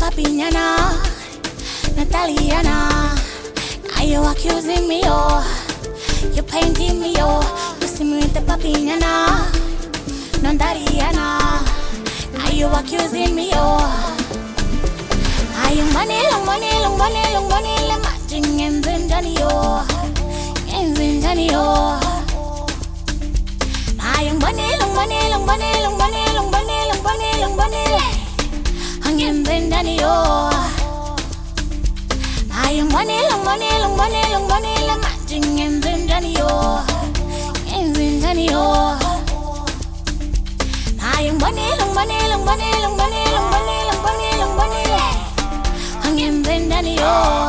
Papignana, Nataliana. Now you accusing me, oh. You painting me, oh. You see me with the Papignana, Nataliana. Now you accusing me, oh. Ayong manilong, manilong, manilong, manilong, matching and zinjani, oh. And zinjani, oh. Ayong manilong, manilong, manilong, manilong, manilong, manilong, manilong. Hangin zinjani, oh. Ayong manilong, manilong, manilong, manilong, matching and zinjani, oh. And zinjani, oh. Ayong manilong, manilong, manilong, manilong, manilong, manilong, manilong. Hangin zinjani, oh.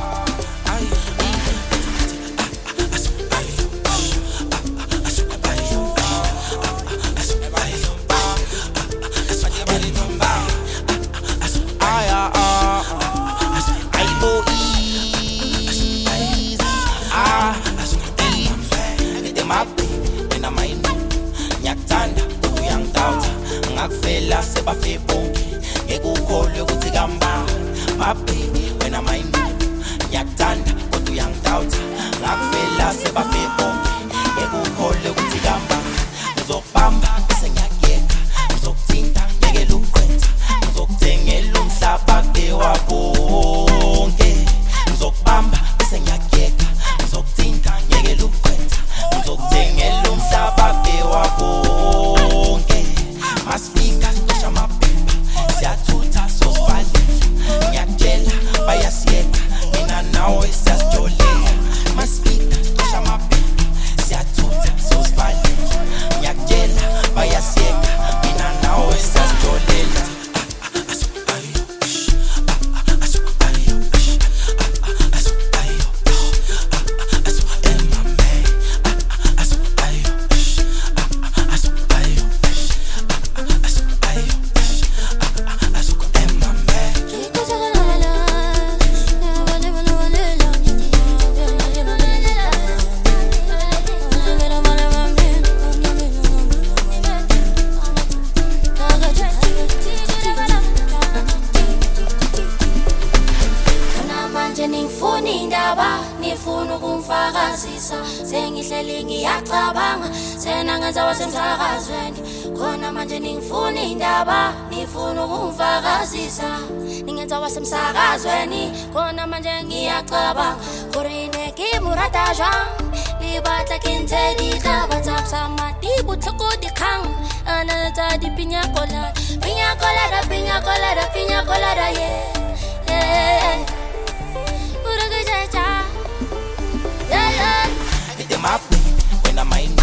Ngakufela sebafe bonke ngekukholwe ukuthi kamba my baby when I'm in ngiyakuthanda kodwa uyangidoubt ngakufela sebafe bonke ngekukholwe ukuthi kamba ngizokubamba bese ngiyakuyeka ngizokuthinta ngiyekela ukuqwetha ngizokuthengela umhlaba bewabonke ngizokubamba bese ngiyakuyeka ngizokuthinta ngiyekela ukuqwetha ngizokuthengela umhlaba bewabonke Masifika sitosha maphepha siyathutha sosivalela ngiyakutshela bayasiyeka mina nawe siyasijolela Masifika sitosha maphepha siyathutha sosivalela ngiyakutshela bayasiyeka mina nawe siyasijolela Nifuna ukumfakazisa sengihleli ngiyacabanga senangenza wasemsakazweni khona manje ningifuna indaba nifuna ukumfakazisa ningenza wasemsakazweni khona manje ngiyacabanga urine kimurata jang libatla kintedi kaba tapsa matibu tlokodi khang anata di piña colada piña colada piña colada piña colada yeah I get them up when I'm in